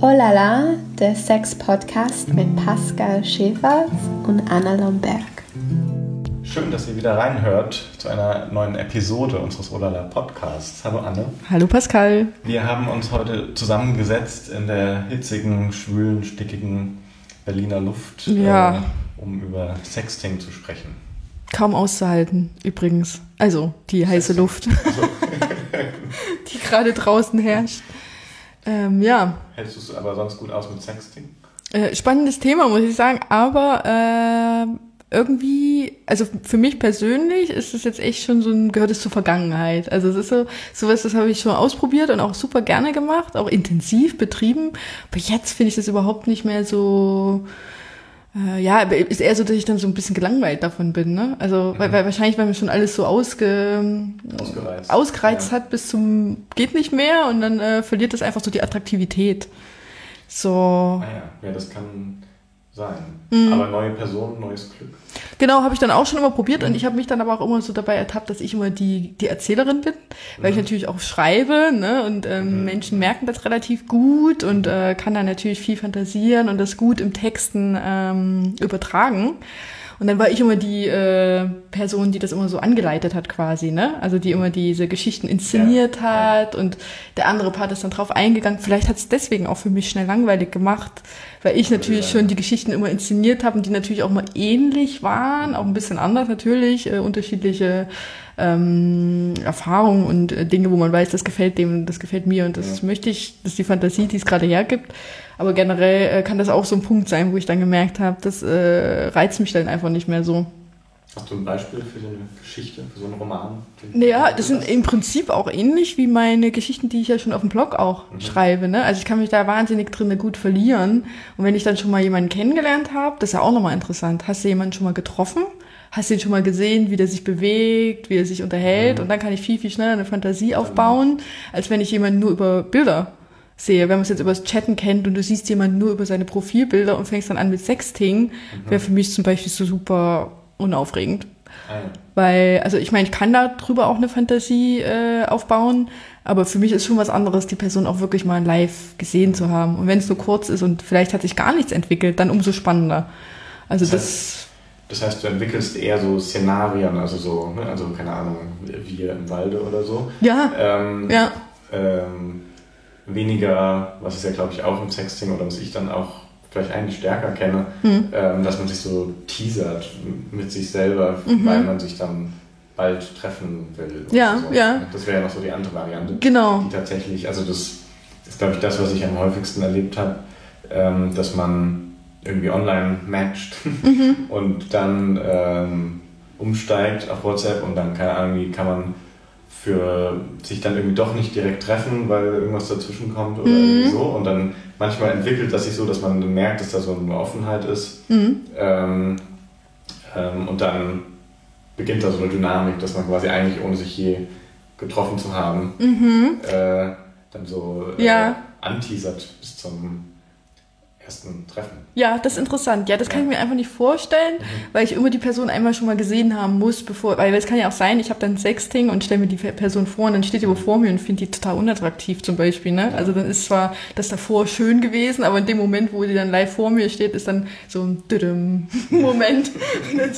Olala, der Sex-Podcast mit Pascal Schäfer und Anna Lomberg. Schön, dass ihr wieder reinhört zu einer neuen Episode unseres Olala Podcasts. Hallo Anne. Hallo Pascal. Wir haben uns heute zusammengesetzt in der hitzigen, schwülen, stickigen Berliner Luft, um über Sexting zu sprechen. Kaum auszuhalten, übrigens. Also die heiße Luft, die gerade draußen herrscht. Hältst du es aber sonst gut aus mit Sexting? Spannendes Thema, muss ich sagen, aber irgendwie, also für mich persönlich ist es jetzt echt schon gehört es zur Vergangenheit. Also es ist sowas, das habe ich schon ausprobiert und auch super gerne gemacht, auch intensiv betrieben. Aber jetzt finde ich das überhaupt nicht mehr so. Ist eher so, dass ich dann so ein bisschen gelangweilt davon bin, ne? Also, weil wahrscheinlich, weil mir schon alles so ausgereizt hat bis zum geht nicht mehr und dann verliert das einfach so die Attraktivität. So. Ja, das kann sein. Aber neue Personen, neues Glück. Genau, habe ich dann auch schon immer probiert und ich habe mich dann aber auch immer so dabei ertappt, dass ich immer die Erzählerin bin, weil ich natürlich auch schreibe, ne, und Menschen merken das relativ gut und kann dann natürlich viel fantasieren und das gut im Texten übertragen. Und dann war ich immer die Person, die das immer so angeleitet hat quasi, ne? Also die immer diese Geschichten inszeniert hat und der andere Part ist dann drauf eingegangen. Vielleicht hat es deswegen auch für mich schnell langweilig gemacht, weil ich natürlich schon die Geschichten immer inszeniert habe und die natürlich auch mal ähnlich waren, auch ein bisschen anders natürlich, unterschiedliche Erfahrungen und Dinge, wo man weiß, das gefällt dem und das gefällt mir und das möchte ich, das ist die Fantasie, die es gerade hergibt. Aber generell kann das auch so ein Punkt sein, wo ich dann gemerkt habe, das reizt mich dann einfach nicht mehr so. Hast du ein Beispiel für so eine Geschichte, für so einen Roman? Naja, das sind im Prinzip auch ähnlich wie meine Geschichten, die ich ja schon auf dem Blog auch schreibe, ne? Also ich kann mich da wahnsinnig drin gut verlieren. Und wenn ich dann schon mal jemanden kennengelernt habe, das ist ja auch nochmal interessant. Hast du jemanden schon mal getroffen? Hast du ihn schon mal gesehen, wie der sich bewegt, wie er sich unterhält? Und dann kann ich viel, viel schneller eine Fantasie aufbauen, als wenn ich jemanden nur über Bilder sehe. Wenn man es jetzt über das Chatten kennt und du siehst jemanden nur über seine Profilbilder und fängst dann an mit Sexting, wäre für mich zum Beispiel so super unaufregend. Weil, also ich meine, ich kann da drüber auch eine Fantasie aufbauen, aber für mich ist schon was anderes, die Person auch wirklich mal live gesehen zu haben. Und wenn es nur kurz ist und vielleicht hat sich gar nichts entwickelt, dann umso spannender. Also Das heißt, du entwickelst eher so Szenarien, also so, ne? Also keine Ahnung, wir im Walde oder so. Ja, weniger, was es ja glaube ich auch im Sexting oder was ich dann auch vielleicht eigentlich stärker kenne, dass man sich so teasert mit sich selber, weil man sich dann bald treffen will. Ja, so. ja. Das wäre ja noch so die andere Variante. Genau. Die tatsächlich, also das ist glaube ich das, was ich am häufigsten erlebt habe, dass man irgendwie online matcht und dann umsteigt auf WhatsApp und dann, keine Ahnung, wie kann man für sich dann irgendwie doch nicht direkt treffen, weil irgendwas dazwischen kommt oder irgendwie so. Und dann manchmal entwickelt das sich so, dass man merkt, dass da so eine Offenheit ist. Und dann beginnt da so eine Dynamik, dass man quasi eigentlich, ohne sich je getroffen zu haben, dann so anteasert bis zum ersten Treffen. Ja, das ist interessant. Ja, das kann ich mir einfach nicht vorstellen, weil ich immer die Person einmal schon mal gesehen haben muss, weil es kann ja auch sein, ich habe dann Sexting und stelle mir die Person vor und dann steht die vor mir und finde die total unattraktiv zum Beispiel, ne? Ja. Also dann ist zwar das davor schön gewesen, aber in dem Moment, wo die dann live vor mir steht, ist dann so ein Moment und dann so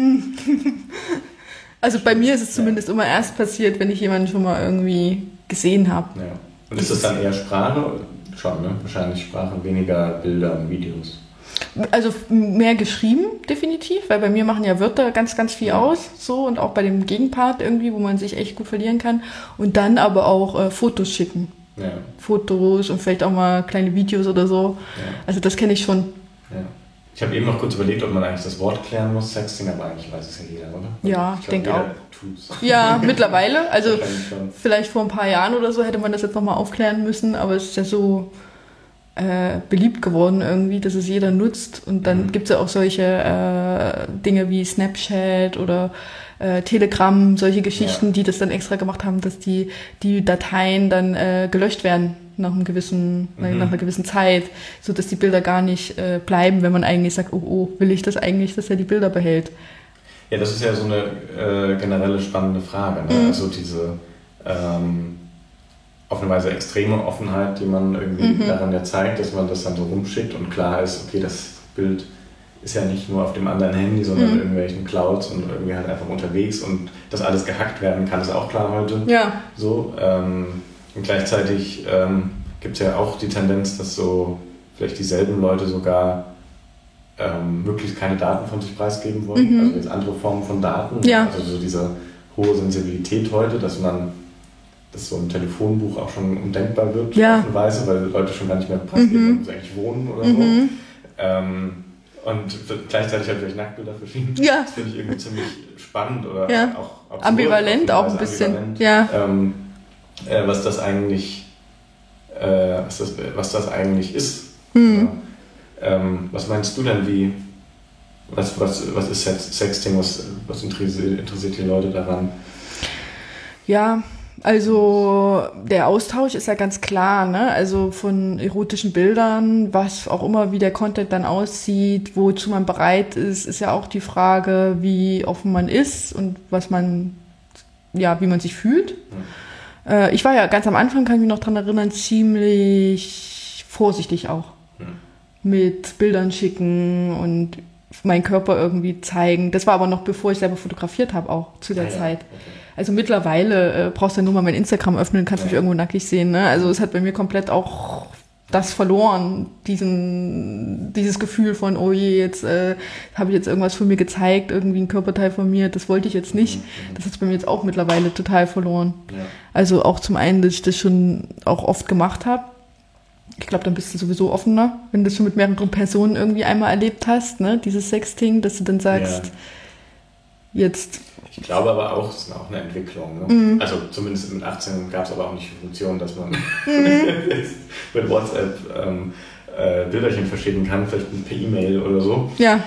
Also bei mir ist es zumindest immer erst passiert, wenn ich jemanden schon mal irgendwie gesehen habe. Ja. Und ist das dann eher Sprache? Schon, ne? Wahrscheinlich Sprache, weniger Bilder und Videos. Also mehr geschrieben, definitiv, weil bei mir machen ja Wörter ganz, ganz viel aus, so, und auch bei dem Gegenpart irgendwie, wo man sich echt gut verlieren kann. Und dann aber auch Fotos schicken. Ja. Fotos und vielleicht auch mal kleine Videos oder so. Ja. Also das kenne ich schon. Ja. Ich habe eben noch kurz überlegt, ob man eigentlich das Wort klären muss, Sexting, aber eigentlich weiß es ja jeder, oder? Ja, ich denke auch. Tut's. Ja, mittlerweile. Also vielleicht vor ein paar Jahren oder so hätte man das jetzt nochmal aufklären müssen, aber es ist ja so beliebt geworden irgendwie, dass es jeder nutzt. Und dann gibt es ja auch solche Dinge wie Snapchat oder Telegram, solche Geschichten, die das dann extra gemacht haben, dass die Dateien dann gelöscht werden nach einer gewissen Zeit, so dass die Bilder gar nicht bleiben, wenn man eigentlich sagt, oh, will ich das eigentlich, dass er die Bilder behält? Ja, das ist ja so eine generelle spannende Frage, ne? Also diese auf eine Weise extreme Offenheit, die man irgendwie daran ja zeigt, dass man das dann so rumschickt und klar ist, okay, das Bild ist ja nicht nur auf dem anderen Handy, sondern in irgendwelchen Clouds und irgendwie halt einfach unterwegs und dass alles gehackt werden kann, ist auch klar heute. Ja. So, und gleichzeitig gibt es ja auch die Tendenz, dass so vielleicht dieselben Leute sogar möglichst keine Daten von sich preisgeben wollen. Also jetzt andere Formen von Daten. Ja. Also so diese hohe Sensibilität heute, dass so ein Telefonbuch auch schon undenkbar wird, auf eine Weise, weil Leute schon gar nicht mehr preisgeben, wo sie eigentlich wohnen oder so. Und gleichzeitig halt vielleicht Nacktbilder verschieben. Ja. Das finde ich irgendwie ziemlich spannend oder auch absurd, ambivalent auch ein bisschen. Ja. Was das eigentlich ist. Was meinst du denn, was ist Sexting, was interessiert die Leute daran? Ja, also der Austausch ist ja ganz klar, ne? Also von erotischen Bildern, was auch immer, wie der Content dann aussieht, wozu man bereit ist ja auch die Frage, wie offen man ist und wie man sich fühlt. Ich war ja ganz am Anfang, kann ich mich noch dran erinnern, ziemlich vorsichtig auch. Mit Bildern schicken und meinen Körper irgendwie zeigen. Das war aber noch bevor ich selber fotografiert habe, auch zu der Zeit. Okay. Also mittlerweile brauchst du ja nur mal mein Instagram öffnen, kannst mich irgendwo nackig sehen. Ne? Also es hat bei mir komplett auch das verloren, dieses Gefühl von, oh je, jetzt habe ich jetzt irgendwas von mir gezeigt, irgendwie ein Körperteil von mir, das wollte ich jetzt nicht. Das hat es bei mir jetzt auch mittlerweile total verloren. Ja. Also auch zum einen, dass ich das schon auch oft gemacht habe. Ich glaube, dann bist du sowieso offener, wenn du das schon mit mehreren Personen irgendwie einmal erlebt hast, ne? Dieses Sexting, dass du dann sagst, jetzt... Ich glaube aber auch, es ist auch eine Entwicklung. Ne? Also zumindest mit 18 gab es aber auch nicht die Funktion, dass man mit WhatsApp Bilderchen verschicken kann, vielleicht per E-Mail oder so. Ja.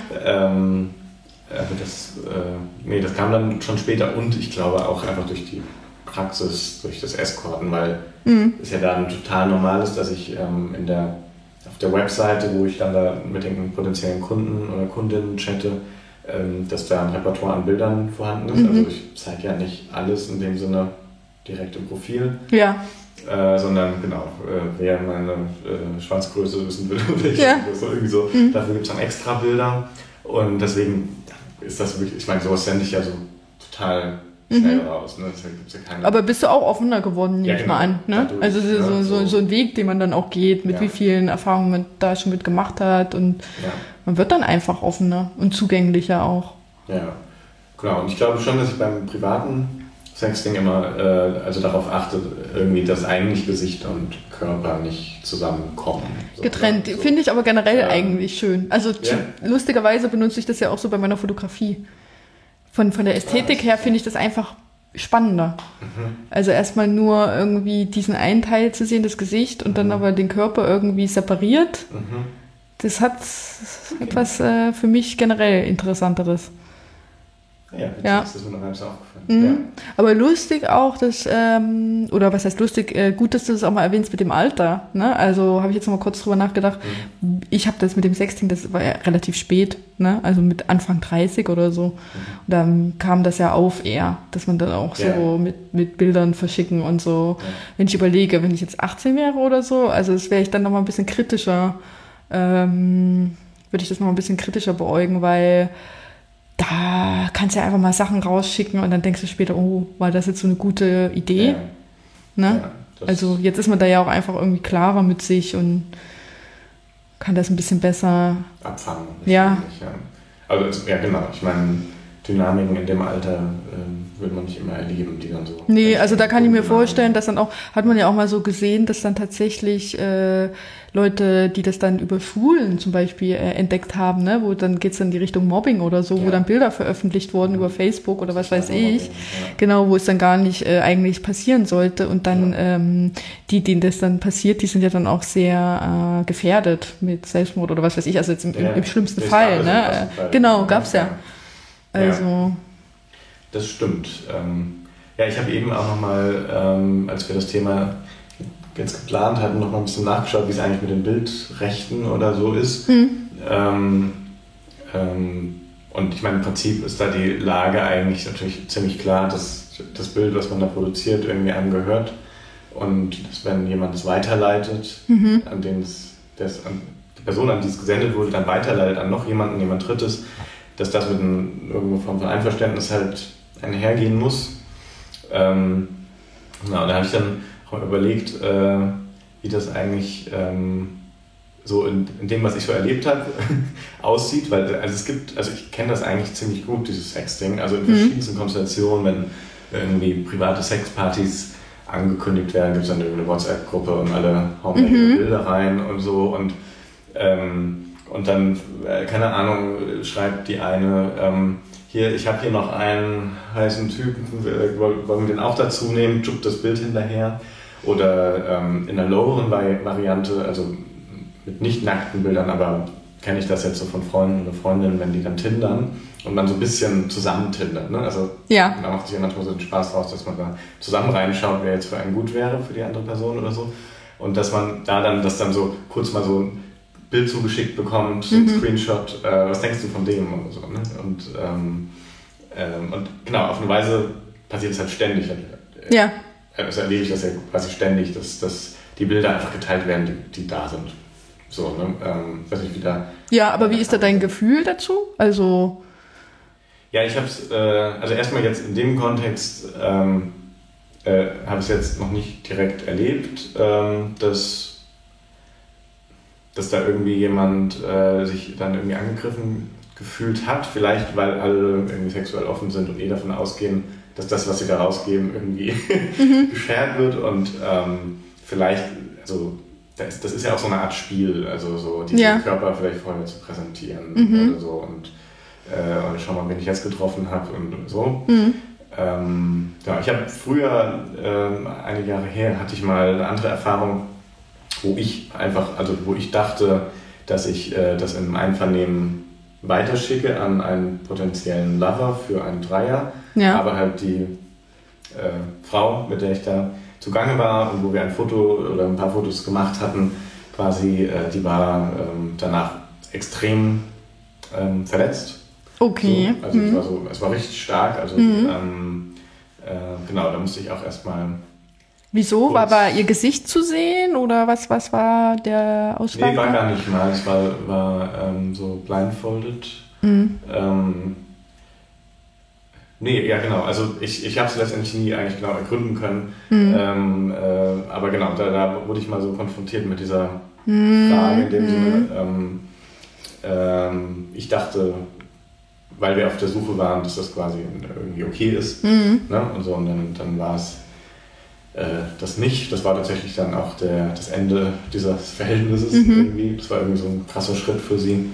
Das kam dann schon später und ich glaube auch einfach durch die Praxis, durch das Escorten, weil es ja dann total normal ist, dass ich auf der Webseite, wo ich dann da mit den potenziellen Kunden oder Kundinnen chatte, dass da ein Repertoire an Bildern vorhanden ist. Also ich zeige ja nicht alles in dem Sinne direkt im Profil, sondern genau, wer meine Schwanzgröße wissen will, irgendwie so. Dafür gibt es dann extra Bilder und deswegen ist das wirklich, ich meine, sowas sende ich ja so total schnell raus. Ne? Gibt's ja keine. Aber bist du auch offener geworden, nehme ich mal an. Ne? Dadurch, also so ein Weg, den man dann auch geht, mit wie vielen Erfahrungen man da schon mit gemacht hat und man wird dann einfach offener und zugänglicher auch. Ja, genau. Und ich glaube schon, dass ich beim privaten Sexting immer darauf achte, irgendwie, dass eigentlich Gesicht und Körper nicht zusammenkommen. So, getrennt. So. Finde ich aber generell eigentlich schön. Also lustigerweise benutze ich das ja auch so bei meiner Fotografie. Von der Ästhetik her finde ich das einfach spannender. Also erstmal nur irgendwie diesen einen Teil zu sehen, das Gesicht, und dann aber den Körper irgendwie separiert. Das hat etwas für mich generell Interessanteres. Das ist mir noch gar nicht so aufgefallen. Aber lustig auch, dass, oder was heißt lustig, gut, dass du das auch mal erwähnst mit dem Alter. Ne? Also habe ich jetzt noch mal kurz drüber nachgedacht. Ich habe das mit dem Sexting, das war ja relativ spät, ne? Also mit Anfang 30 oder so. Und dann kam das ja auf eher, dass man dann auch so mit Bildern verschicken und so. Wenn ich überlege, wenn ich jetzt 18 wäre oder so, also das wäre ich dann noch mal ein bisschen kritischer, würde ich das noch mal ein bisschen kritischer beäugen, weil da kannst du ja einfach mal Sachen rausschicken und dann denkst du später, oh, war das jetzt so eine gute Idee? Ne? Also jetzt ist man da ja auch einfach irgendwie klarer mit sich und kann das ein bisschen besser abfangen. Ja. Also genau, ich meine, Dynamiken in dem Alter will man nicht immer erleben, die dann so... Nee, also da kann ich mir vorstellen, dass dann auch, hat man ja auch mal so gesehen, dass dann tatsächlich Leute, die das dann über Schulen zum Beispiel entdeckt haben, ne, wo dann geht's dann in die Richtung Mobbing oder so, wo dann Bilder veröffentlicht wurden über Facebook oder was weiß ich, genau, wo es dann gar nicht eigentlich passieren sollte, und dann denen das dann passiert, die sind ja dann auch sehr gefährdet mit Selbstmord oder was weiß ich, also jetzt im schlimmsten Fall, ne, genau, gab's ja. Also... Das stimmt. Ich habe eben auch nochmal, als wir das Thema jetzt geplant hatten, nochmal ein bisschen nachgeschaut, wie es eigentlich mit den Bildrechten oder so ist. Und ich meine, im Prinzip ist da die Lage eigentlich natürlich ziemlich klar, dass das Bild, was man da produziert, irgendwie einem gehört. und dass, wenn jemand es weiterleitet, an den die Person, an die es gesendet wurde, dann weiterleitet an noch jemand Drittes, dass das mit irgendeiner Form von Einverständnis halt einhergehen muss. Da habe ich dann auch mal überlegt, wie das eigentlich so in dem, was ich so erlebt habe, aussieht, weil ich kenne das eigentlich ziemlich gut, dieses Sexting, also in verschiedensten Konstellationen, wenn irgendwie private Sexpartys angekündigt werden, gibt es dann eine WhatsApp-Gruppe und alle hauen da ihre Bilder rein und so und dann, keine Ahnung, schreibt die eine, ich habe hier noch einen heißen Typen, wollen wir den auch dazu nehmen, schubbt das Bild hinterher. Oder in der loweren Variante, also mit nicht nackten Bildern, aber kenne ich das jetzt so von Freunden oder Freundinnen, wenn die dann tindern und man so ein bisschen zusammen tindert. Ne? Also da macht sich ja manchmal so den Spaß raus, dass man da zusammen reinschaut, wer jetzt für einen gut wäre, für die andere Person oder so. Und dass man das dann so kurz mal so ein Bild zugeschickt bekommt, so ein Screenshot, was denkst du von dem oder so. Ne? Und genau, auf eine Weise passiert es halt ständig. Also erlebe ich das ja quasi ständig, dass die Bilder einfach geteilt werden, die da sind. So, ne? Weiß nicht, aber wie ist da dein Gefühl dazu? Also... Ja, ich habe es, also erstmal jetzt in dem Kontext, habe ich es jetzt noch nicht direkt erlebt, dass da irgendwie jemand sich dann irgendwie angegriffen gefühlt hat, vielleicht weil alle irgendwie sexuell offen sind und davon ausgehen, dass das, was sie da rausgeben, irgendwie geshared wird und vielleicht, also das ist ja auch so eine Art Spiel, also so diese Körper vielleicht vorher zu präsentieren oder so und schau mal, wen ich jetzt getroffen habe und so. Ich habe früher, einige Jahre her, hatte ich mal eine andere Erfahrung, wo ich dachte, dass ich das in einem Einvernehmen weiterschicke an einen potenziellen Lover für einen Dreier, aber halt die Frau, mit der ich da zugange war und wo wir ein Foto oder ein paar Fotos gemacht hatten, quasi, die war danach extrem verletzt. Okay. So, also es war richtig stark, also genau, da musste ich auch erstmal... Wieso? War ihr Gesicht zu sehen oder was war der Ausschlag? Nee, war gar nicht mal. Es war so blindfolded. Nee, ja genau. Also ich habe es letztendlich nie eigentlich genau ergründen können. Aber genau, da wurde ich mal so konfrontiert mit dieser Frage in dem Sinne. Ich dachte, weil wir auf der Suche waren, dass das quasi irgendwie okay ist. Ne? Und so, und dann war es das nicht. Das war tatsächlich dann auch das Ende dieses Verhältnisses irgendwie. Das war irgendwie so ein krasser Schritt für sie.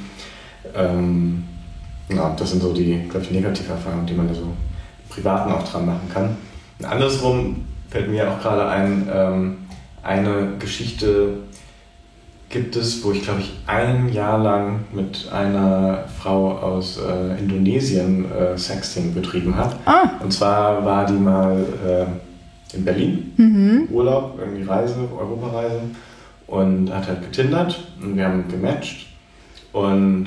Das sind so die, glaube ich, Negativerfahrungen, die man ja so im Privaten auch dran machen kann. Und andersrum fällt mir auch gerade ein, eine Geschichte gibt es, wo ich, glaube ich, 1 Jahr lang mit einer Frau aus Indonesien Sexting betrieben habe. Und zwar war die mal in Berlin, Urlaub, irgendwie Europareise, und hat halt getindert und wir haben gematcht und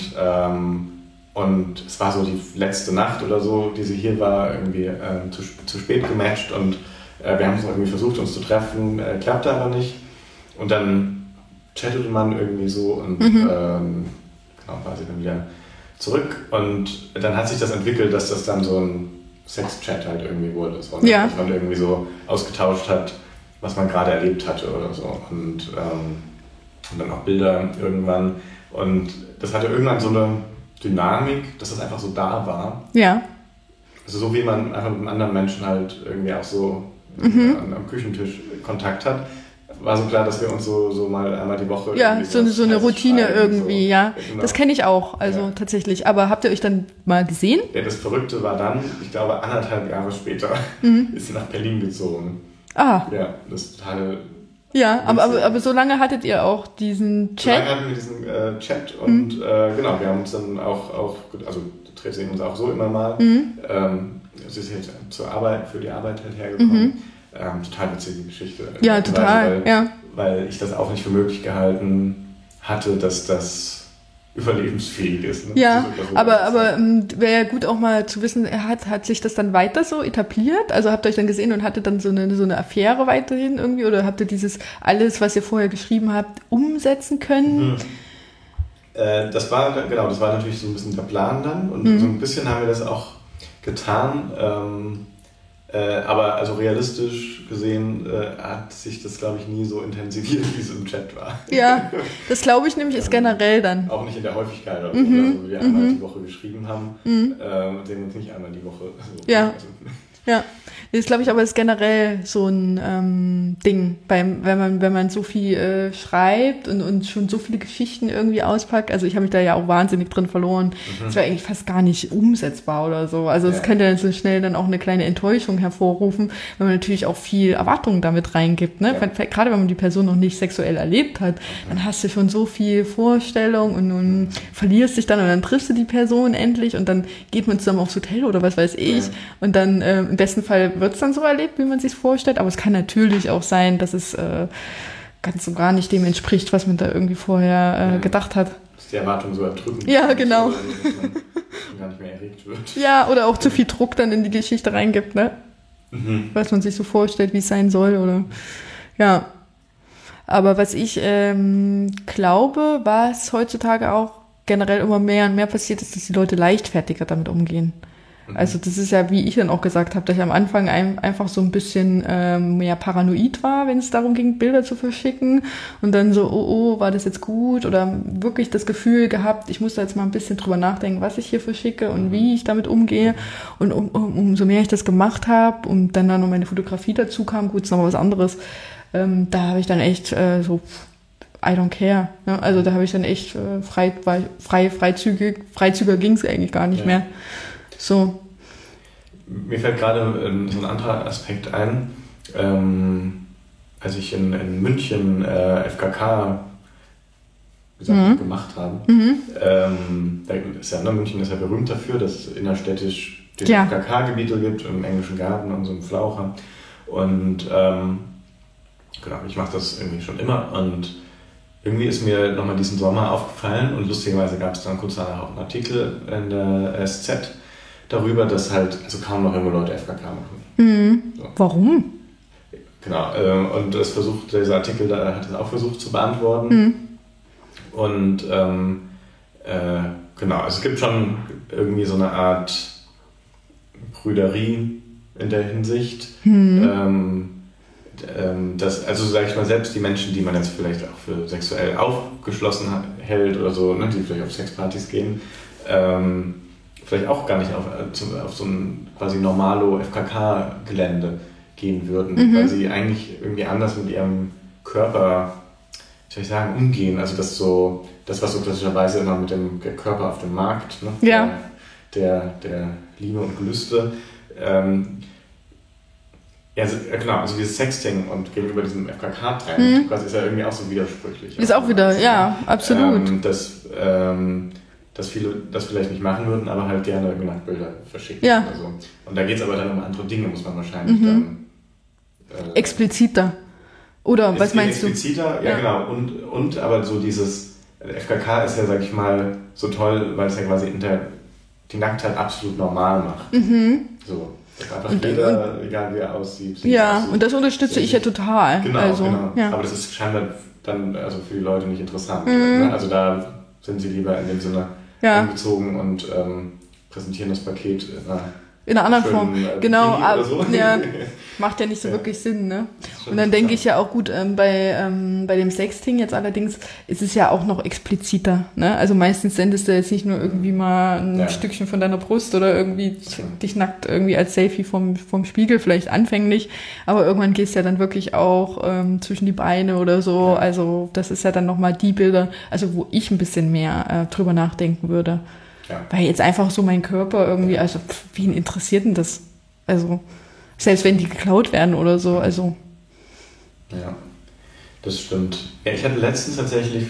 es war so die letzte Nacht oder so, die sie hier war, irgendwie zu spät gematcht und wir haben es irgendwie versucht, uns zu treffen, klappte aber nicht und dann chattete man irgendwie so und war sie dann wieder zurück und dann hat sich das entwickelt, dass das dann so ein Sex-Chat halt irgendwie wurde, so, dass man irgendwie so ausgetauscht hat, was man gerade erlebt hatte oder so und dann auch Bilder irgendwann und das hatte irgendwann so eine Dynamik, dass das einfach so da war. Ja. Also so wie man einfach mit einem anderen Menschen halt irgendwie auch so am Küchentisch Kontakt hat, war so klar, dass wir uns so mal einmal die Woche... Ja, so eine Routine irgendwie, so. Ja. Genau. Das kenne ich auch, also tatsächlich. Aber habt ihr euch dann mal gesehen? Ja, das Verrückte war dann, ich glaube 1,5 Jahre später, ist sie nach Berlin gezogen. Ah. Ja, das ist total... Ja, aber so lange hattet ihr auch diesen Chat? So lange hatten wir diesen Chat und genau, wir haben uns dann auch also treffen uns auch so immer mal. Sie ist jetzt für die Arbeit halt hergekommen. Total witzige Geschichte. Ja, total, weil ich das auch nicht für möglich gehalten hatte, dass das überlebensfähig ist. Ne? Ja, aber wäre ja gut auch mal zu wissen, hat sich das dann weiter so etabliert? Also habt ihr euch dann gesehen und hattet dann so eine Affäre weiterhin irgendwie? Oder habt ihr dieses alles, was ihr vorher geschrieben habt, umsetzen können? Das war natürlich so ein bisschen der Plan dann und so ein bisschen haben wir das auch getan. Aber also realistisch gesehen hat sich das, glaube ich, nie so intensiviert, wie es im Chat war. Ja, das glaube ich nämlich ist generell dann. Auch nicht in der Häufigkeit, oder so, wie wir einmal die Woche geschrieben haben, sehen wir uns nicht einmal die Woche. Also, ja. Ja, das glaube ich aber ist generell so ein Ding, wenn man so viel schreibt und schon so viele Geschichten irgendwie auspackt. Also ich habe mich da ja auch wahnsinnig drin verloren. Das war eigentlich fast gar nicht umsetzbar oder so. Also es könnte dann so schnell dann auch eine kleine Enttäuschung hervorrufen, wenn man natürlich auch viel Erwartungen damit reingibt. Ne? Ja. Gerade wenn man die Person noch nicht sexuell erlebt hat, dann hast du schon so viel Vorstellung und verlierst dich dann und dann triffst du die Person endlich und dann geht man zusammen aufs Hotel oder was weiß ich und dann im besten Fall wird es dann so erlebt, wie man sich vorstellt, aber es kann natürlich auch sein, dass es ganz und gar nicht dem entspricht, was man da irgendwie vorher gedacht hat. Dass die Erwartung so erdrückend ja, genau. Dass man gar nicht mehr erregt wird. Ja, oder auch zu viel Druck dann in die Geschichte reingibt, ne? Was man sich so vorstellt, wie es sein soll, oder ja. Aber was ich glaube, was heutzutage auch generell immer mehr und mehr passiert, ist, dass die Leute leichtfertiger damit umgehen. Also das ist ja, wie ich dann auch gesagt habe, dass ich am Anfang einfach so ein bisschen mehr paranoid war, wenn es darum ging, Bilder zu verschicken und dann so, oh, war das jetzt gut oder wirklich das Gefühl gehabt, ich muss da jetzt mal ein bisschen drüber nachdenken, was ich hier verschicke und wie ich damit umgehe und umso mehr ich das gemacht habe und dann noch meine Fotografie dazu kam, gut, ist noch was anderes, da habe ich dann echt so I don't care. Ne? Also da habe ich dann echt freizügiger ging es eigentlich gar nicht mehr. So. Mir fällt gerade so ein anderer Aspekt ein. Als ich in München FKK gemacht habe, München ist ja berühmt dafür, dass es innerstädtisch die FKK-Gebiete gibt, im Englischen Garten und so im Flaucher. Und ich mache das irgendwie schon immer. Und irgendwie ist mir nochmal diesen Sommer aufgefallen und lustigerweise gab es dann kurz danach auch einen Artikel in der SZ darüber, dass halt kaum noch junge Leute FKK machen. So. Warum? Genau, und dieser Artikel da hat es auch versucht zu beantworten. Und also es gibt schon irgendwie so eine Art Prüderie in der Hinsicht. Sag ich mal, selbst die Menschen, die man jetzt vielleicht auch für sexuell aufgeschlossen hält oder so, ne, die vielleicht auf Sexpartys gehen, vielleicht auch gar nicht auf so ein quasi normalo FKK-Gelände gehen würden, weil sie eigentlich irgendwie anders mit ihrem Körper, wie soll ich sagen, umgehen. Also das was so klassischerweise immer mit dem Körper auf dem Markt, ne, der Liebe und Gelüste, also dieses Sexting und gegenüber diesem FKK-Trend, quasi ist ja irgendwie auch so widersprüchlich. Ist auch wieder, ja, absolut. Dass viele das vielleicht nicht machen würden, aber halt gerne Nacktbilder verschicken. Ja. Also. Und da geht es aber dann um andere Dinge, muss man wahrscheinlich dann... expliziter. Oder was meinst du? Expliziter, ja genau. Und aber so dieses... FKK ist ja, sag ich mal, so toll, weil es ja quasi die Nacktheit absolut normal macht. So. Dass einfach jeder, egal wie er aussieht. Und das unterstütze ich ja total. Genau. Ja. Aber das ist scheinbar dann für die Leute nicht interessant. Ne? Also da sind sie lieber in dem Sinne angezogen und präsentieren das Paket in einer anderen Form. Genau, so. Ja, macht ja nicht so wirklich Sinn, ne? Und dann denke ich ja auch gut, bei dem Sexting jetzt allerdings ist es ja auch noch expliziter, ne? Also meistens sendest du jetzt nicht nur irgendwie mal ein Stückchen von deiner Brust oder irgendwie dich nackt irgendwie als Selfie vom Spiegel, vielleicht anfänglich, aber irgendwann gehst du ja dann wirklich auch zwischen die Beine oder so, also das ist ja dann nochmal die Bilder, also wo ich ein bisschen mehr drüber nachdenken würde. Ja. Weil jetzt einfach so mein Körper irgendwie, also wen interessiert denn das? Also, selbst wenn die geklaut werden oder so, also. Ja, das stimmt. Ja, ich hatte letztens tatsächlich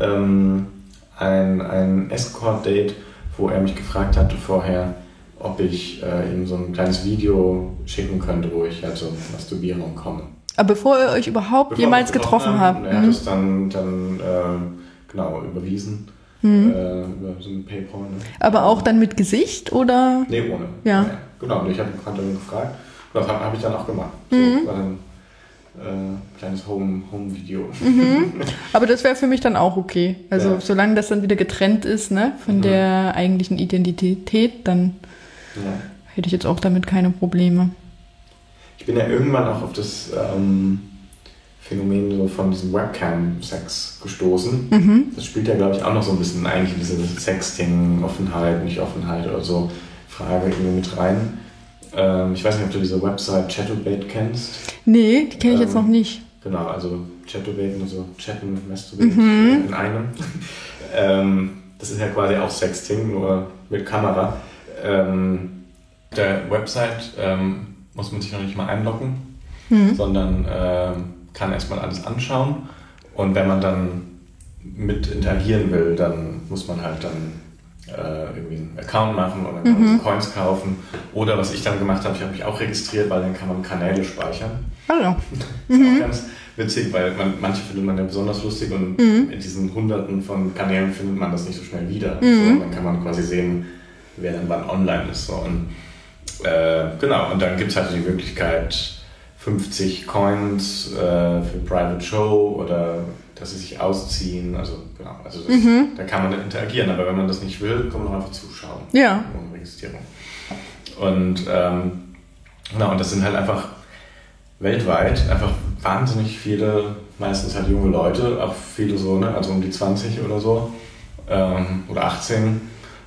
ein Escort-Date, wo er mich gefragt hatte vorher, ob ich ihm so ein kleines Video schicken könnte, wo ich halt so Masturbierung komme. Aber bevor ihr euch überhaupt jemals getroffen habt? Er hat es dann überwiesen. über so ein PayPal. Ne? Aber auch dann mit Gesicht oder? Nee, ohne. Ja. Nein. Genau, und ich habe den Konto gefragt. Das habe ich dann auch gemacht. So, war dann kleines Home-Video. Aber das wäre für mich dann auch okay. Also solange das dann wieder getrennt ist, ne, von der eigentlichen Identität, dann hätte ich jetzt auch damit keine Probleme. Ich bin ja irgendwann auch auf das Phänomen so von diesem Webcam-Sex gestoßen. Das spielt ja, glaube ich, auch noch so ein bisschen eigentlich in diese Sexting, Offenheit, nicht Offenheit oder so Frage irgendwie mit rein. Ich weiß nicht, ob du diese Website Chaturbate kennst. Nee, die kenne ich jetzt noch nicht. Genau, also Chaturbate, nur so chatten, masturbieren in einem. Das ist ja quasi auch Sexting, nur mit Kamera. Der Website muss man sich noch nicht mal einloggen, sondern kann erstmal alles anschauen. Und wenn man dann mit interagieren will, dann muss man halt dann irgendwie einen Account machen oder kann man Coins kaufen. Oder was ich dann gemacht habe, ich habe mich auch registriert, weil dann kann man Kanäle speichern. Hallo. Das ist auch ganz witzig, weil manche findet man ja besonders lustig und in diesen Hunderten von Kanälen findet man das nicht so schnell wieder. So, dann kann man quasi sehen, wer dann wann online ist. So. Und, genau, und dann gibt es halt die Möglichkeit, 50 Coins für Private Show oder dass sie sich ausziehen, also genau, also das, da kann man interagieren, aber wenn man das nicht will, kann man auch einfach zuschauen. Ja. Ohne Registrierung. Und genau, und das sind halt einfach weltweit einfach wahnsinnig viele, meistens halt junge Leute, auch viele so, ne, also um die 20 oder so, oder 18,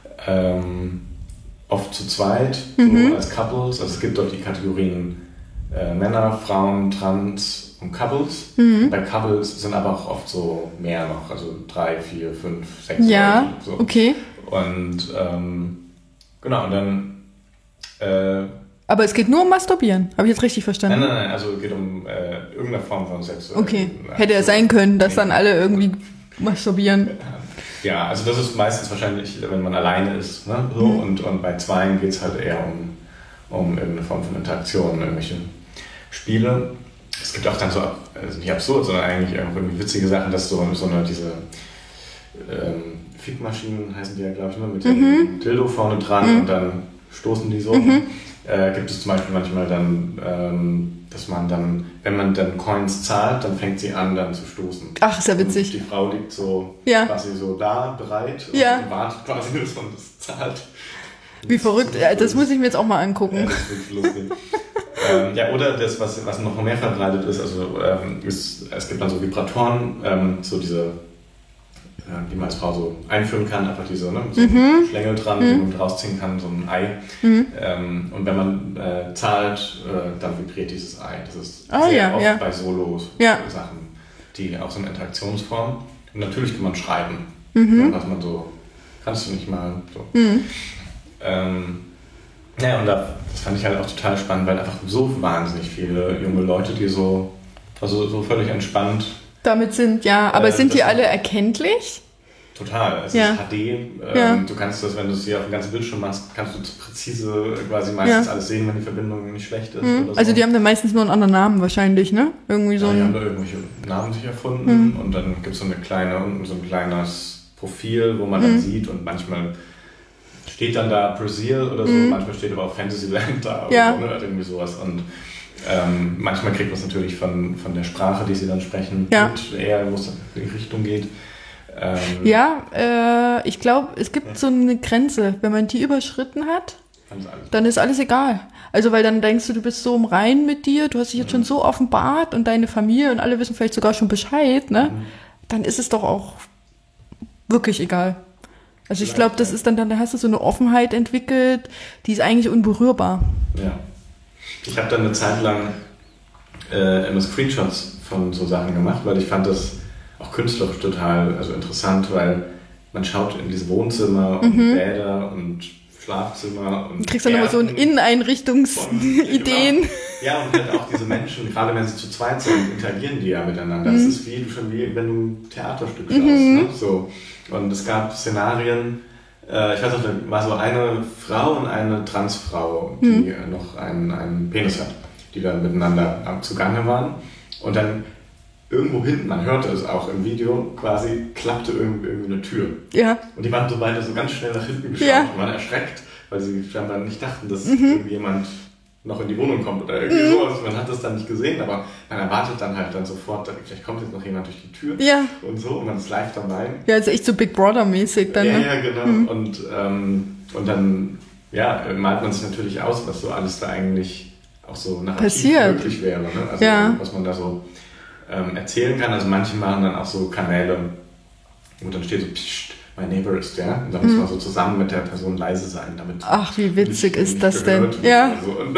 oft zu zweit, so als Couples, also es gibt dort die Kategorien Männer, Frauen, Trans und Couples. Bei Couples sind aber auch oft so mehr noch, also 3, 4, 5, 6 Leute. So. Okay. Und genau, und dann aber es geht nur um Masturbieren, habe ich jetzt richtig verstanden? Nein, also es geht um irgendeine Form von sexuellen. Okay, hätte ja sein können, dass dann alle irgendwie masturbieren. Ja, also das ist meistens wahrscheinlich, wenn man alleine ist, ne? So, und bei Zweien geht es halt eher um irgendeine Form von Interaktion, irgendwelche Spiele. Es gibt auch dann so, also nicht absurd, sondern eigentlich irgendwie witzige Sachen, dass so diese Fickmaschinen heißen die ja, glaube ich, nur mit dem Dildo vorne dran und dann stoßen die so. Gibt es zum Beispiel manchmal dann, dass man dann, wenn man dann Coins zahlt, dann fängt sie an, dann zu stoßen. Ach, ist ja witzig. Und die Frau liegt so quasi so da, bereit und wartet quasi, dass man das zahlt. Wie verrückt, das muss ich mir jetzt auch mal angucken. Ja, das ist wirklich lustig. Ja, oder das, was noch mehr verbreitet ist, also es gibt dann so Vibratoren, so diese, die man als Frau so einführen kann, einfach diese, ne, so ein Schlängel dran, die man rausziehen kann, so ein Ei. Und wenn man zahlt, dann vibriert dieses Ei. Das ist sehr oft bei Solo-Sachen, die auch so eine Interaktionsform. Und natürlich kann man schreiben, was man so, kannst du nicht mal so. Ja, und das fand ich halt auch total spannend, weil einfach so wahnsinnig viele junge Leute, die so völlig entspannt damit sind, aber sind die alle erkenntlich? Total, es ist HD, du kannst das, wenn du es hier auf dem ganzen Bildschirm machst, kannst du präzise quasi meistens alles sehen, wenn die Verbindung nicht schlecht ist. Oder so. Also die haben dann meistens nur einen anderen Namen wahrscheinlich, ne? Irgendwie so die haben da irgendwelche Namen sich erfunden und dann gibt es so ein kleines Profil, wo man dann sieht und manchmal steht dann da Brazil oder so, manchmal steht aber auch Fantasyland da oder so, ne? Irgendwie sowas. Und manchmal kriegt man es natürlich von der Sprache, die sie dann sprechen, mit eher, wo es in die Richtung geht. Ich glaube, es gibt so eine Grenze. Wenn man die überschritten hat, dann ist alles egal. Also weil dann denkst du bist so im Reinen mit dir, du hast dich jetzt schon so offenbart und deine Familie und alle wissen vielleicht sogar schon Bescheid, ne? Dann ist es doch auch wirklich egal. Also ich glaube, das ist dann da hast du so eine Offenheit entwickelt, die ist eigentlich unberührbar. Ja. Ich habe dann eine Zeit lang immer Screenshots von so Sachen gemacht, weil ich fand das auch künstlerisch total interessant, weil man schaut in diese Wohnzimmer und Bäder und Schlafzimmer und du kriegst dann immer so Inneneinrichtungsideen. Genau. Ja, und halt auch diese Menschen, gerade wenn sie zu zweit sind, interagieren die ja miteinander. Das ist wie wenn du ein Theaterstück schaust. Ne? So. Und es gab Szenarien, ich weiß noch, da war so eine Frau und eine Transfrau, die noch einen Penis hat, die dann miteinander zugange waren. Und dann irgendwo hinten, man hörte es auch im Video, quasi klappte irgendwie eine Tür. Ja. Und die waren so beide so ganz schnell nach hinten geschaut und waren erschreckt, weil sie scheinbar nicht dachten, dass irgendjemand noch in die Wohnung kommt oder irgendwie sowas. Man hat das dann nicht gesehen, aber man erwartet dann halt dann sofort, vielleicht kommt jetzt noch jemand durch die Tür und so und man ist live dabei. Ja, also echt so Big Brother-mäßig dann. Ja, ne? ja, genau. Und dann malt man sich natürlich aus, was so alles da eigentlich auch so narrativ möglich wäre. Ne? Also was man da so erzählen kann. Also manche machen dann auch so Kanäle, wo dann steht so, Psst, my neighbor is there. Und dann muss man so zusammen mit der Person leise sein, damit. Ach, wie witzig ist das denn? Ja. Also, und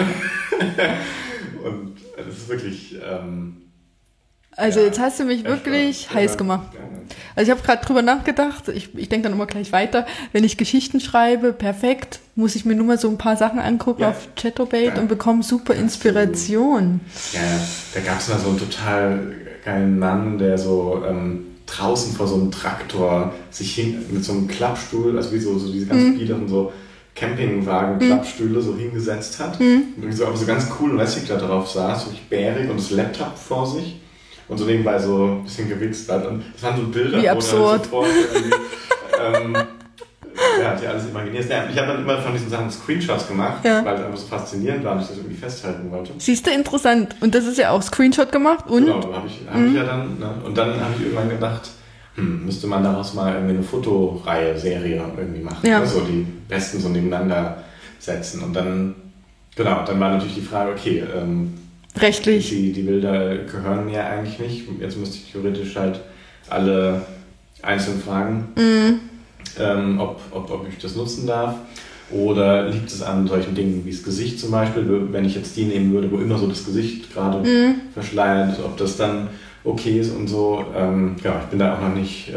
das ist wirklich. Also jetzt hast du mich wirklich heiß gemacht. Also ich habe gerade drüber nachgedacht, ich denke dann immer gleich weiter, wenn ich Geschichten schreibe, perfekt, muss ich mir nur mal so ein paar Sachen angucken auf Chaturbate und bekomme super Inspiration. Ja, da gab es mal so einen total geilen Mann, der so draußen vor so einem Traktor sich mit so einem Klappstuhl, also wie so diese ganz biederen so Campingwagen-Klappstühle so hingesetzt hat und irgendwie so, aber so ganz cool und lässig da drauf saß, so richtig bärig und das Laptop vor sich. Und so nebenbei so ein bisschen gewichst hat. Und das waren so Bilder, wie absurd. Sofort die alles imaginiert. Ja, ich habe dann immer von diesen Sachen Screenshots gemacht, weil es einfach so faszinierend war und ich das irgendwie festhalten wollte. Siehst du, interessant. Und das ist ja auch Screenshot gemacht und? Genau, habe ich ja dann. Ne? Und dann habe ich irgendwann gedacht, müsste man daraus mal irgendwie eine Fotoreihe, Serie irgendwie machen. Ja. Ne? So die besten so nebeneinander setzen. Und dann war natürlich die Frage, okay, rechtlich. Die Bilder gehören ja eigentlich nicht. Jetzt müsste ich theoretisch halt alle einzeln fragen, ob ich das nutzen darf. Oder liegt es an solchen Dingen wie das Gesicht zum Beispiel, wenn ich jetzt die nehmen würde, wo immer so das Gesicht gerade verschleiert, ob das dann okay ist und so. Ich bin da auch noch nicht...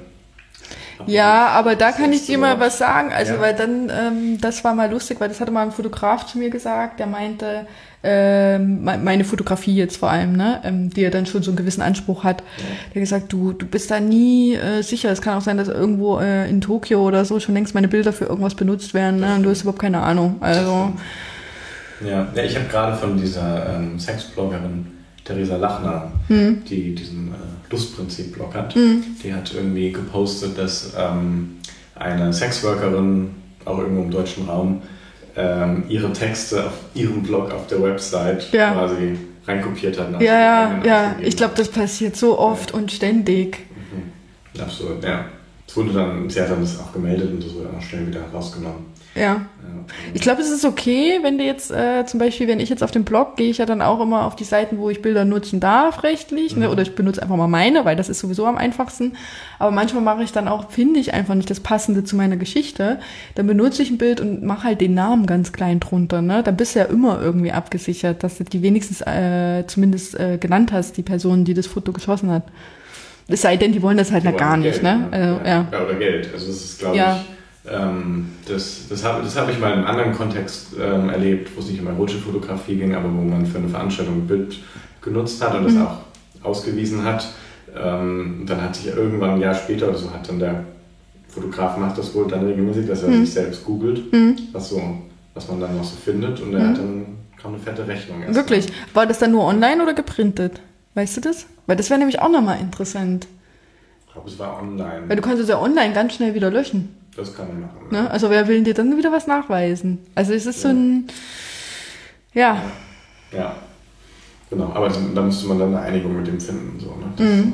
aber da kann ich dir mal was sagen. Also, weil dann, das war mal lustig, weil das hatte mal ein Fotograf zu mir gesagt, der meinte, meine Fotografie jetzt vor allem, ne, die ja dann schon so einen gewissen Anspruch hat, der hat gesagt, du bist da nie sicher. Es kann auch sein, dass irgendwo in Tokio oder so schon längst meine Bilder für irgendwas benutzt werden, ne, und du hast überhaupt keine Ahnung. Also. Ja, ich habe gerade von dieser Sexbloggerin Theresa Lachner, die diesen Lustprinzip-Blog hat, die hat irgendwie gepostet, dass eine Sexworkerin, auch irgendwo im deutschen Raum, ihre Texte auf ihrem Blog auf der Website quasi reinkopiert hat. Ja, ich glaube, das passiert so oft und ständig. Absolut, ja. Sie hat dann das auch gemeldet und das wurde dann auch schnell wieder rausgenommen. Ja. Ich glaube, es ist okay, wenn du jetzt zum Beispiel, wenn ich jetzt auf dem Blog gehe, ich ja dann auch immer auf die Seiten, wo ich Bilder nutzen darf, rechtlich, ne? Oder ich benutze einfach mal meine, weil das ist sowieso am einfachsten. Aber manchmal mache ich dann auch, finde ich einfach nicht das Passende zu meiner Geschichte. Dann benutze ich ein Bild und mache halt den Namen ganz klein drunter, ne? Dann bist du ja immer irgendwie abgesichert, dass du die wenigstens zumindest genannt hast, die Person, die das Foto geschossen hat. Es sei denn, die wollen das halt gar nicht, ne? Also, ja, oder Geld. Also das ist, glaube ich... Das habe ich mal in einem anderen Kontext erlebt, wo es nicht um erotische Fotografie ging, aber wo man für eine Veranstaltung ein Bild genutzt hat und das auch ausgewiesen hat. Dann hat sich irgendwann ein Jahr später oder so, hat dann der Fotograf macht das wohl dann regelmäßig, dass er sich selbst googelt, was man dann noch so findet, und er hat dann kam eine fette Rechnung. Wirklich? War das dann nur online oder geprintet? Weißt du das? Weil das wäre nämlich auch nochmal interessant. Ich glaube, es war online. Weil du kannst es ja online ganz schnell wieder löschen. Das kann man machen. Ne? Also wer will dir dann wieder was nachweisen? Also es ist so ein... Ja, genau. Aber da müsste man dann eine Einigung mit dem finden. So, ne?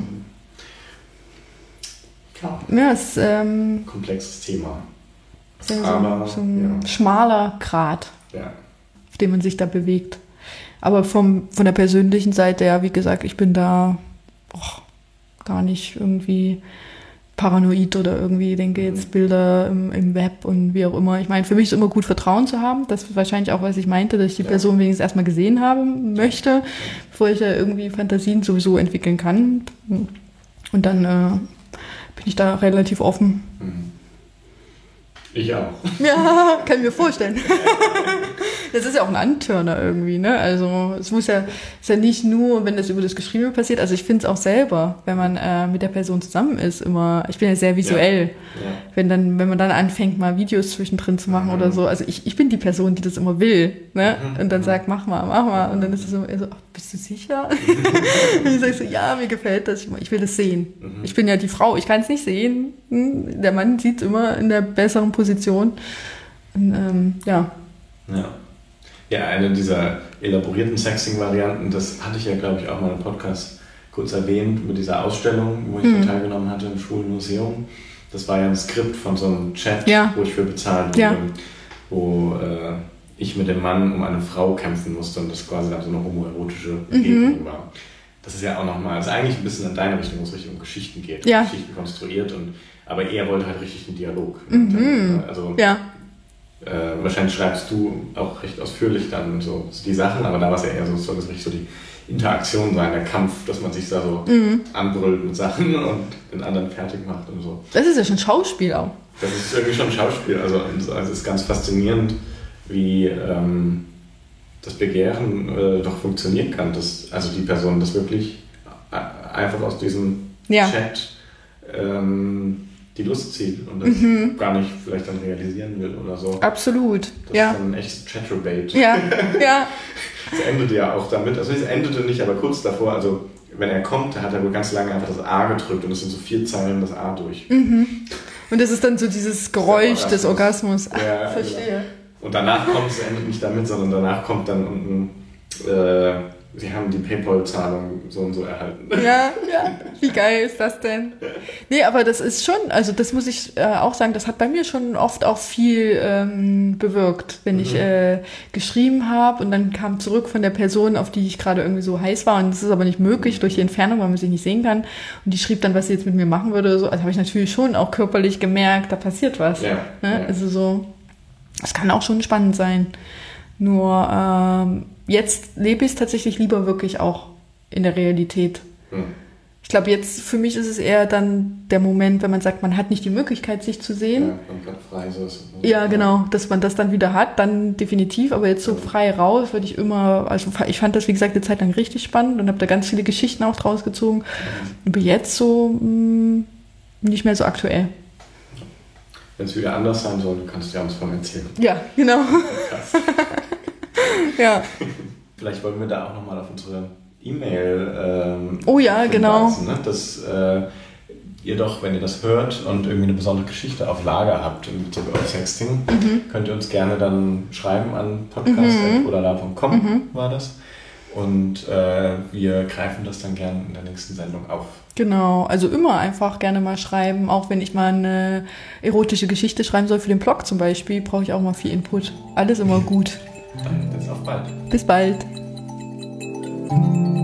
Das, ist komplexes Thema. Aber so ein schmaler Grat, auf dem man sich da bewegt. Aber von der persönlichen Seite, wie gesagt, ich bin da gar nicht irgendwie... paranoid oder irgendwie denke jetzt Bilder im Web und wie auch immer. Ich meine, für mich ist es immer gut, Vertrauen zu haben. Das ist wahrscheinlich auch, was ich meinte, dass ich die Person wenigstens erstmal gesehen haben möchte, bevor ich ja irgendwie Fantasien sowieso entwickeln kann. Und dann bin ich da relativ offen. Ich auch. Ja, kann ich mir vorstellen. Das ist ja auch ein Antörner irgendwie, ne? Also es ist ja nicht nur, wenn das über das Geschriebene passiert, also ich finde es auch selber, wenn man mit der Person zusammen ist, immer, ich bin ja sehr visuell, wenn man dann anfängt, mal Videos zwischendrin zu machen oder so, also ich bin die Person, die das immer will, ne? Und dann sagt, mach mal, und dann ist es so, ach, bist du sicher? Und ich sage so, ja, mir gefällt das, ich will das sehen. Ich bin ja die Frau, ich kann es nicht sehen, der Mann sieht es immer in der besseren Position. Und, ja, eine dieser elaborierten Sexing-Varianten, das hatte ich ja, glaube ich, auch mal im Podcast kurz erwähnt, mit dieser Ausstellung, wo ich teilgenommen hatte im Schwulenmuseum. Das war ja ein Skript von so einem Chat, wo ich für bezahlt wurde, wo ich mit dem Mann um eine Frau kämpfen musste und das quasi dann so eine homoerotische Begegnung war. Das ist ja auch nochmal, das ist eigentlich ein bisschen in deine Richtung, wo es richtig um Geschichten geht, Geschichten konstruiert, aber er wollte halt richtig einen Dialog. Wahrscheinlich schreibst du auch recht ausführlich dann so die Sachen, aber da war es ja eher so, soll das richtig so die Interaktion sein, der Kampf, dass man sich da so anbrüllt mit Sachen und den anderen fertig macht und so. Das ist ja schon Schauspiel auch. Das ist irgendwie schon Schauspiel, also es ist ganz faszinierend, wie das Begehren doch funktionieren kann, also die Person das wirklich einfach aus diesem Chat die Lust zieht und das gar nicht vielleicht dann realisieren will oder so. Absolut, das ist dann ein echtes Chat-Rebate. Ja. Es endete ja auch damit, also es endete nicht, aber kurz davor, also wenn er kommt, hat er wohl ganz lange einfach das A gedrückt und es sind so 4 Zeilen das A durch. Und das ist dann so dieses Geräusch des Orgasmus. Ach, verstehe. Genau. Und danach kommt es, endet nicht damit, sondern danach kommt dann unten, Sie haben die PayPal-Zahlung so und so erhalten. Ja, wie geil ist das denn? Nee, aber das ist schon, also das muss ich auch sagen, das hat bei mir schon oft auch viel bewirkt, wenn ich geschrieben habe und dann kam zurück von der Person, auf die ich gerade irgendwie so heiß war und das ist aber nicht möglich durch die Entfernung, weil man sich nicht sehen kann und die schrieb dann, was sie jetzt mit mir machen würde oder so, also habe ich natürlich schon auch körperlich gemerkt, da passiert was. Also so, das kann auch schon spannend sein. Nur jetzt lebe ich es tatsächlich lieber wirklich auch in der Realität. Ich glaube, jetzt für mich ist es eher dann der Moment, wenn man sagt, man hat nicht die Möglichkeit, sich zu sehen. Ja, komplett frei so ist. Ja, genau, dass man das dann wieder hat, dann definitiv. Aber jetzt so frei raus würde ich immer, also ich fand das, wie gesagt, eine Zeit lang richtig spannend und habe da ganz viele Geschichten auch draus gezogen. Aber jetzt so nicht mehr so aktuell. Wenn es wieder anders sein soll, kannst du ja uns von erzählen. Ja, genau. Krass. Ja. Vielleicht wollen wir da auch nochmal auf unsere E-Mail genau. Ne? Dass ihr doch, wenn ihr das hört und irgendwie eine besondere Geschichte auf Lager habt in Bezug auf Sexting, könnt ihr uns gerne dann schreiben an podcast@odala.com war das. Und wir greifen das dann gerne in der nächsten Sendung auf. Genau, also immer einfach gerne mal schreiben, auch wenn ich mal eine erotische Geschichte schreiben soll für den Blog zum Beispiel, brauche ich auch mal viel Input. Alles immer gut. Dann bis auf bald. Bis bald.